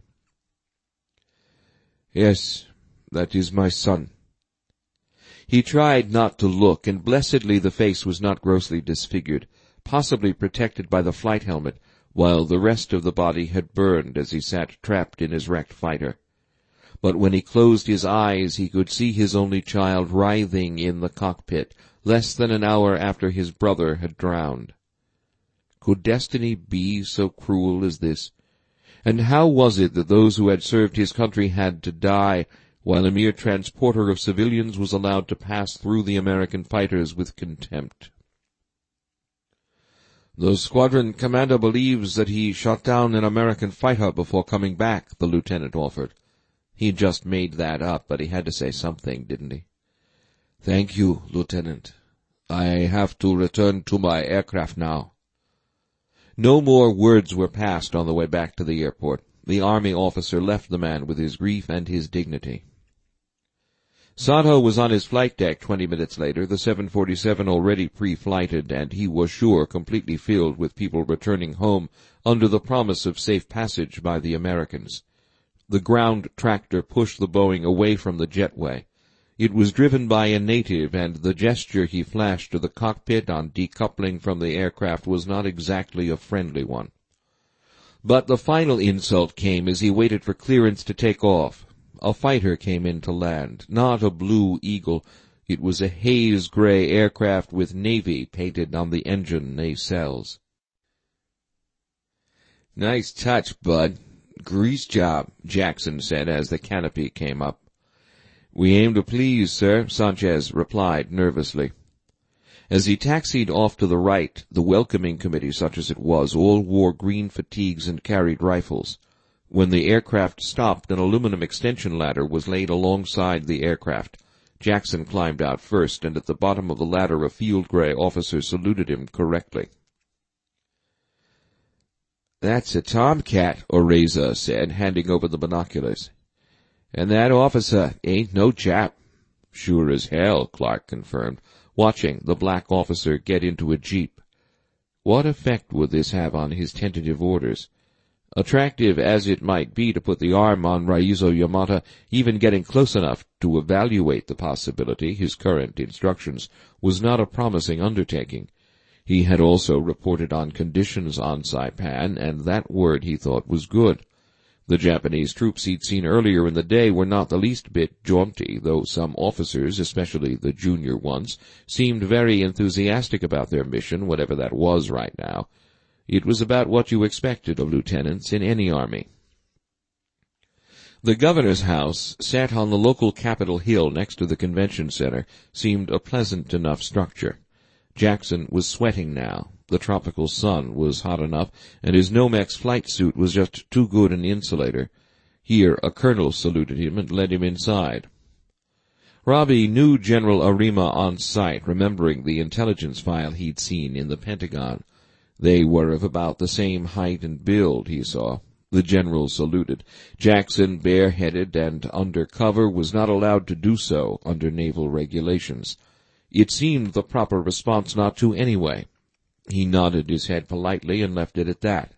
Yes, that is my son. He tried not to look, and blessedly the face was not grossly disfigured, possibly protected by the flight helmet, while the rest of the body had burned as he sat trapped in his wrecked fighter. But when he closed his eyes he could see his only child writhing in the cockpit, less than an hour after his brother had drowned. Could destiny be so cruel as this? And how was it that those who had served his country had to die, while a mere transporter of civilians was allowed to pass through the American fighters with contempt? The squadron commander believes that he shot down an American fighter before coming back, the lieutenant offered. He just made that up, but he had to say something, didn't he? Thank you, Lieutenant. I have to return to my aircraft now. No more words were passed on the way back to the airport. The army officer left the man with his grief and his dignity. Sato was on his flight deck 20 minutes later, the 747 already pre-flighted, and he was sure completely filled with people returning home under the promise of safe passage by the Americans. The ground tractor pushed the Boeing away from the jetway. It was driven by a native, and the gesture he flashed to the cockpit on decoupling from the aircraft was not exactly a friendly one. But the final insult came as he waited for clearance to take off. A fighter came in to land, not a Blue Eagle. It was a haze-gray aircraft with Navy painted on the engine nacelles. "Nice touch, Bud. Grease job," Jackson said as the canopy came up. "We aim to please, sir," Sanchez replied nervously. As he taxied off to the right, the welcoming committee, such as it was, all wore green fatigues and carried rifles. When the aircraft stopped, an aluminum extension ladder was laid alongside the aircraft. Jackson climbed out first, and at the bottom of the ladder a field-gray officer saluted him correctly. "That's a tomcat," Oreza said, handing over the binoculars. "And that officer ain't no Jap." "Sure as hell," Clark confirmed, watching the black officer get into a jeep. What effect would this have on his tentative orders? Attractive as it might be to put the arm on Raizo Yamata, even getting close enough to evaluate the possibility, his current instructions, was not a promising undertaking. He had also reported on conditions on Saipan, and that word he thought was good. The Japanese troops he'd seen earlier in the day were not the least bit jaunty, though some officers, especially the junior ones, seemed very enthusiastic about their mission, whatever that was right now. It was about what you expected of lieutenants in any army. The governor's house, set on the local Capitol Hill next to the convention center, seemed a pleasant enough structure. Jackson was sweating now. The tropical sun was hot enough, and his Nomex flight suit was just too good an insulator. Here a colonel saluted him and led him inside. Robbie knew General Arima on sight, remembering the intelligence file he'd seen in the Pentagon. They were of about the same height and build, he saw. The general saluted. Jackson, bareheaded and under cover, was not allowed to do so under naval regulations. It seemed the proper response not to anyway. He nodded his head politely and left it at that.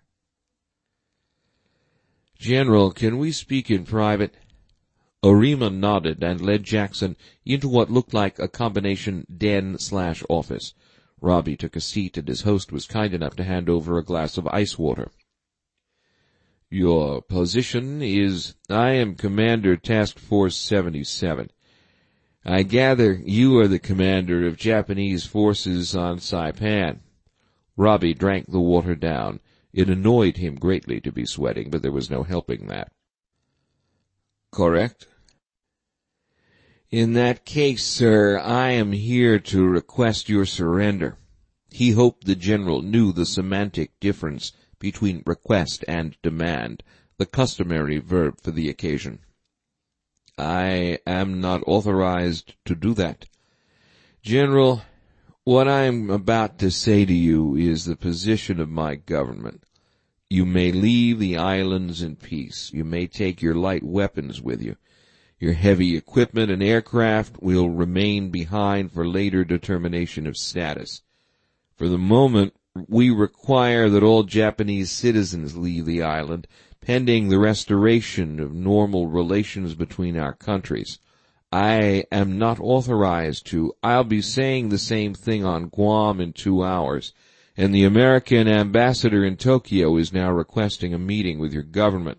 "General, can we speak in private?" Arima nodded and led Jackson into what looked like a combination den/office. Robbie took a seat, and his host was kind enough to hand over a glass of ice water. "Your position is—" "I am Commander Task Force 77. I gather you are the commander of Japanese forces on Saipan." Robbie drank the water down. It annoyed him greatly to be sweating, but there was no helping that. "Correct." "In that case, sir, I am here to request your surrender." He hoped the general knew the semantic difference between request and demand, the customary verb for the occasion. "I am not authorized to do that." "General, what I am about to say to you is the position of my government. You may leave the islands in peace. You may take your light weapons with you. Your heavy equipment and aircraft will remain behind for later determination of status. For the moment, we require that all Japanese citizens leave the island, pending the restoration of normal relations between our countries. I am not authorized to. I'll be saying the same thing on Guam in 2 hours, and the American ambassador in Tokyo is now requesting a meeting with your government.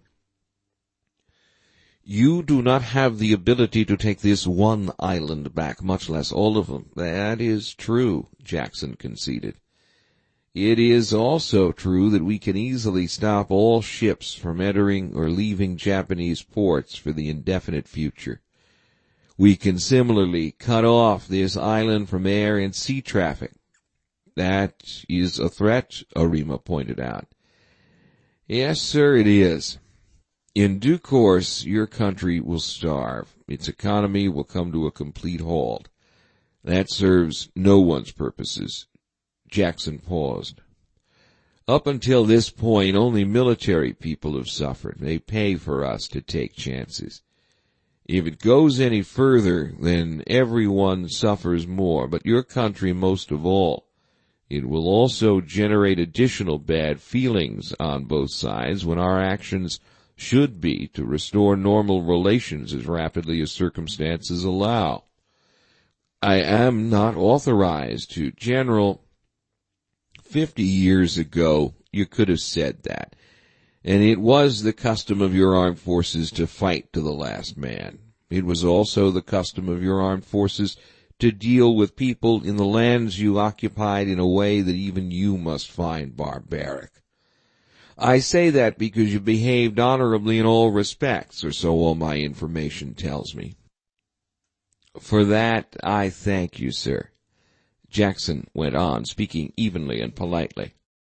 You do not have the ability to take this one island back, much less all of them." "That is true," Jackson conceded. "It is also true that we can easily stop all ships from entering or leaving Japanese ports for the indefinite future. We can similarly cut off this island from air and sea traffic." "That is a threat," Arima pointed out. "Yes, sir, it is. In due course, your country will starve. Its economy will come to a complete halt. That serves no one's purposes." Jackson paused. "Up until this point, only military people have suffered. They pay for us to take chances. If it goes any further, then everyone suffers more, but your country most of all. It will also generate additional bad feelings on both sides when our actions should be to restore normal relations as rapidly as circumstances allow. I am not authorized to. General, 50 years ago you could have said that, and it was the custom of your armed forces to fight to the last man. It was also the custom of your armed forces to deal with people in the lands you occupied in a way that even you must find barbaric. I say that because you behaved honorably in all respects, or so all my information tells me. For that I thank you, sir, Jackson went on, speaking evenly and politely.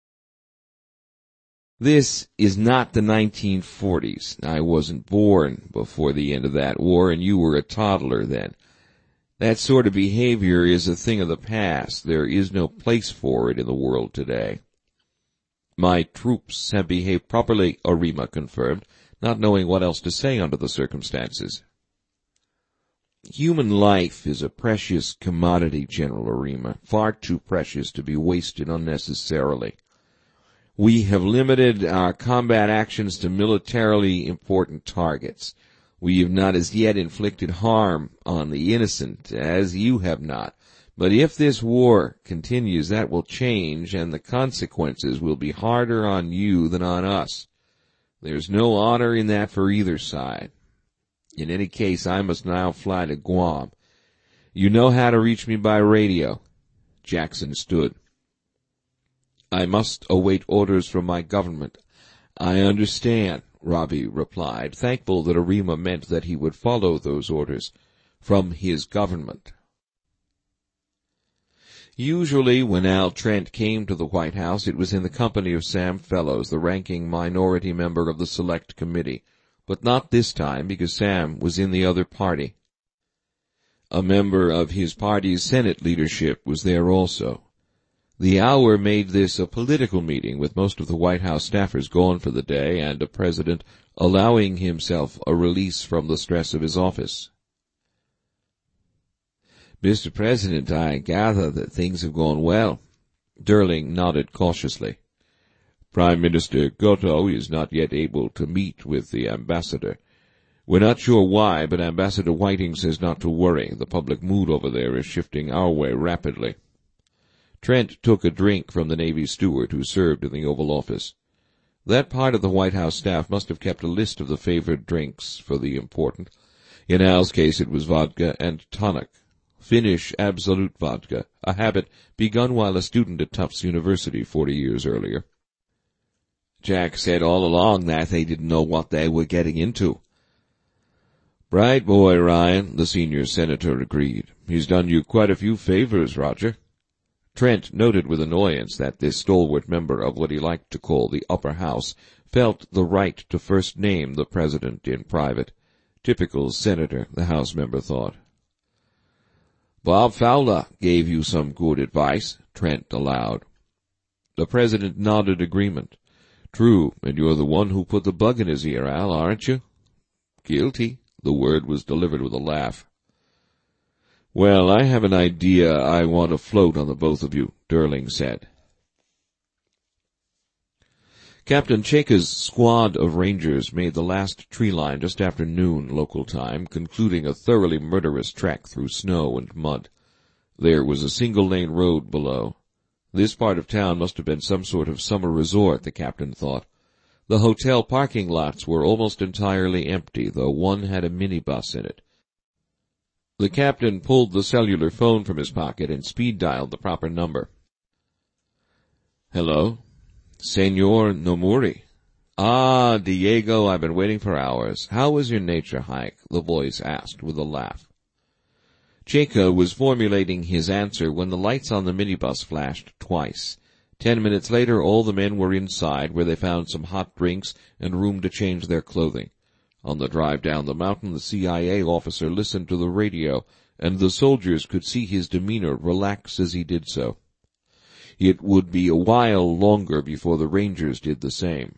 This is not the 1940s. I wasn't born before the end of that war, and you were a toddler then. That sort of behavior is a thing of the past. There is no place for it in the world today. My troops have behaved properly, Arima confirmed, not knowing what else to say under the circumstances. Human life is a precious commodity, General Arima, far too precious to be wasted unnecessarily. We have limited our combat actions to militarily important targets. We have not as yet inflicted harm on the innocent, as you have not. But if this war continues, that will change, and the consequences will be harder on you than on us. There's no honor in that for either side. In any case, I must now fly to Guam. You know how to reach me by radio. Jackson stood. I must await orders from my government. I understand, Robbie replied, thankful that Arima meant that he would follow those orders from his government. Usually when Al Trent came to the White House, it was in the company of Sam Fellows, the ranking minority member of the Select Committee, but not this time because Sam was in the other party. A member of his party's Senate leadership was there also. The hour made this a political meeting, with most of the White House staffers gone for the day and a president allowing himself a release from the stress of his office. Mr. President, I gather that things have gone well. Durling nodded cautiously. Prime Minister Goto is not yet able to meet with the ambassador. We're not sure why, but Ambassador Whiting says not to worry. The public mood over there is shifting our way rapidly. Trent took a drink from the Navy steward who served in the Oval Office. That part of the White House staff must have kept a list of the favored drinks for the important. In Al's case it was vodka and tonic. Finnish Absolute vodka, a habit begun while a student at Tufts University 40 years earlier. Jack said all along that they didn't know what they were getting into. Bright boy, Ryan, the senior senator agreed. He's done you quite a few favors, Roger. Trent noted with annoyance that this stalwart member of what he liked to call the upper house felt the right to first name the president in private. Typical senator, the House member thought. Bob Fowler gave you some good advice, Trent allowed. The president nodded agreement. True, and you're the one who put the bug in his ear, Al, aren't you? Guilty. The word was delivered with a laugh. Well, I have an idea I want to float on the both of you, Durling said. Captain Cheka's squad of rangers made the last tree line just after noon local time, concluding a thoroughly murderous trek through snow and mud. There was a single-lane road below. This part of town must have been some sort of summer resort, the captain thought. The hotel parking lots were almost entirely empty, though one had a minibus in it. The captain pulled the cellular phone from his pocket and speed-dialed the proper number. Hello? Senor Nomuri. Ah, Diego, I've been waiting for hours. How was your nature hike? The voice asked with a laugh. Cheka was formulating his answer when the lights on the minibus flashed twice. 10 minutes later, all the men were inside, where they found some hot drinks and room to change their clothing. On the drive down the mountain, the CIA officer listened to the radio, and the soldiers could see his demeanor relax as he did so. It would be a while longer before the Rangers did the same.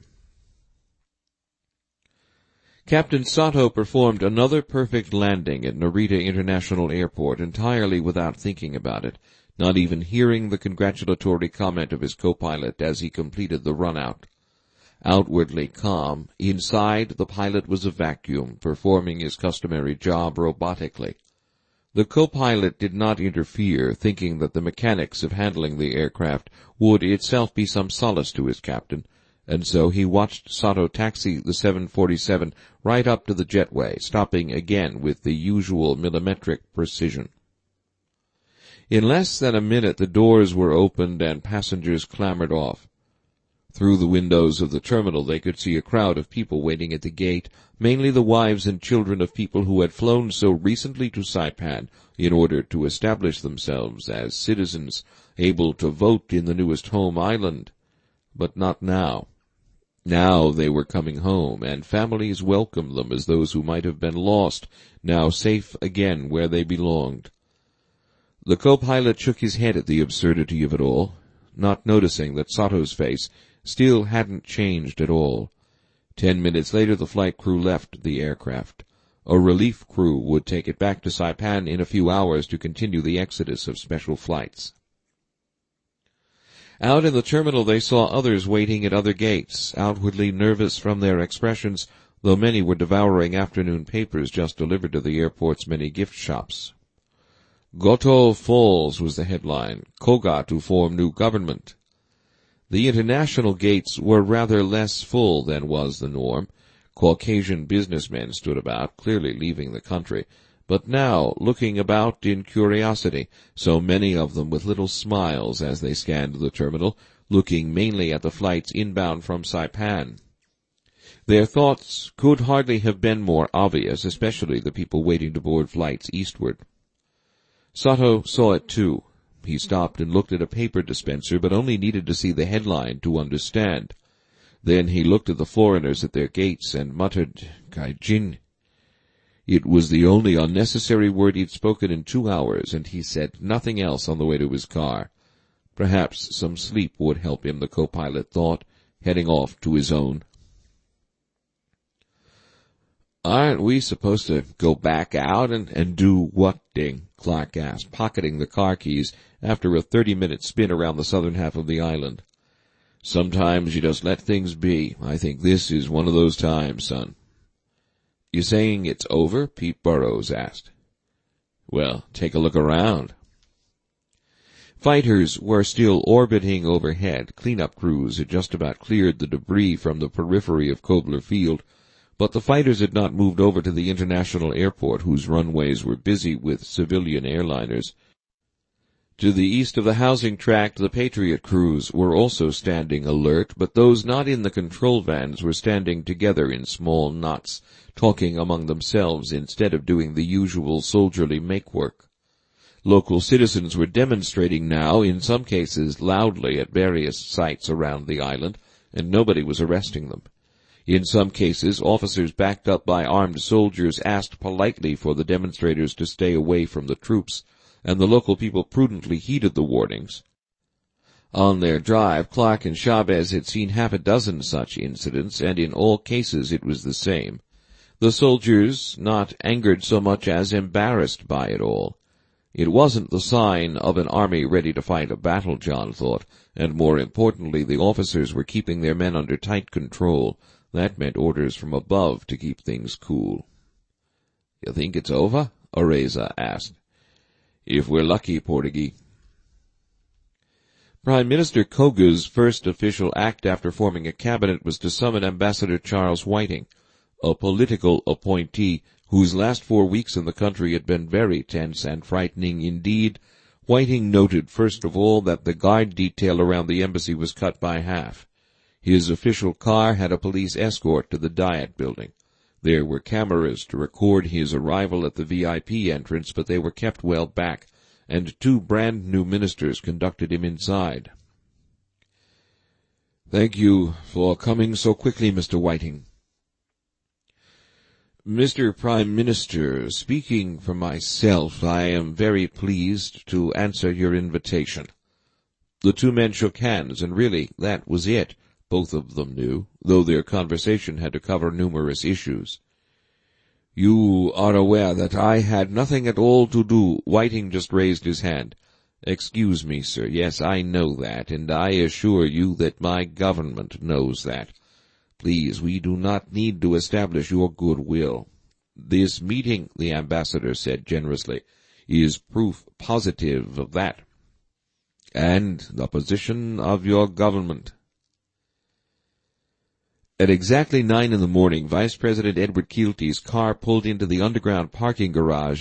Captain Sato performed another perfect landing at Narita International Airport entirely without thinking about it, not even hearing the congratulatory comment of his co-pilot as he completed the run-out. Outwardly calm, inside the pilot was a vacuum, performing his customary job robotically. The co-pilot did not interfere, thinking that the mechanics of handling the aircraft would itself be some solace to his captain, and so he watched Sato taxi the 747 right up to the jetway, stopping again with the usual millimetric precision. In less than a minute the doors were opened and passengers clambered off. Through the windows of the terminal they could see a crowd of people waiting at the gate, mainly the wives and children of people who had flown so recently to Saipan in order to establish themselves as citizens able to vote in the newest home island. But not now. Now they were coming home, and families welcomed them as those who might have been lost, now safe again where they belonged. The co-pilot shook his head at the absurdity of it all, not noticing that Sato's face still hadn't changed at all. 10 minutes later the flight crew left the aircraft. A relief crew would take it back to Saipan in a few hours to continue the exodus of special flights. Out in the terminal they saw others waiting at other gates, outwardly nervous from their expressions, though many were devouring afternoon papers just delivered to the airport's many gift shops. Goto falls was the headline. Koga to form new government. The international gates were rather less full than was the norm. Caucasian businessmen stood about, clearly leaving the country, but now looking about in curiosity, so many of them with little smiles as they scanned the terminal, looking mainly at the flights inbound from Saipan. Their thoughts could hardly have been more obvious, especially the people waiting to board flights eastward. Sato saw it too. He stopped and looked at a paper dispenser, but only needed to see the headline to understand. Then he looked at the foreigners at their gates and muttered, "Gaijin." It was the only unnecessary word he'd spoken in 2 hours, and he said nothing else on the way to his car. Perhaps some sleep would help him, the co-pilot thought, heading off to his own. "Aren't we supposed to go back out and do what, Ding?" Clark asked, pocketing the car keys after a 30-minute spin around the southern half of the island. "Sometimes you just let things be. I think this is one of those times, son." "You saying it's over?" Pete Burrows asked. "Well, take a look around." Fighters were still orbiting overhead. Cleanup crews had just about cleared the debris from the periphery of Kobler Field, but the fighters had not moved over to the international airport, whose runways were busy with civilian airliners. To the east of the housing tract, the Patriot crews were also standing alert, but those not in the control vans were standing together in small knots, talking among themselves instead of doing the usual soldierly make-work. Local citizens were demonstrating now, in some cases loudly, at various sites around the island, and nobody was arresting them. In some cases, officers backed up by armed soldiers asked politely for the demonstrators to stay away from the troops, and the local people prudently heeded the warnings. On their drive, Clark and Chavez had seen half a dozen such incidents, and in all cases it was the same. The soldiers not angered so much as embarrassed by it all. It wasn't the sign of an army ready to fight a battle, John thought, and more importantly, the officers were keeping their men under tight control. That meant orders from above to keep things cool. "You think it's over?" Oreza asked. "If we're lucky, Portuguese." Prime Minister Koga's first official act after forming a cabinet was to summon Ambassador Charles Whiting, a political appointee whose last 4 weeks in the country had been very tense and frightening indeed. Whiting noted first of all that the guard detail around the embassy was cut by half. His official car had a police escort to the Diet building. There were cameras to record his arrival at the VIP entrance, but they were kept well back, and 2 brand-new ministers conducted him inside. "Thank you for coming so quickly, Mr. Whiting." "Mr. Prime Minister, speaking for myself, I am very pleased to answer your invitation." The 2 men shook hands, and really, that was it. Both of them knew, though their conversation had to cover numerous issues. "You are aware that I had nothing at all to do—" Whiting just raised his hand. "Excuse me, sir. Yes, I know that, and I assure you that my government knows that. Please, we do not need to establish your goodwill. This meeting, the ambassador said generously, is proof positive of that. And the position of your government. At exactly 9 in the morning, Vice President Edward Keelty's car pulled into the underground parking garage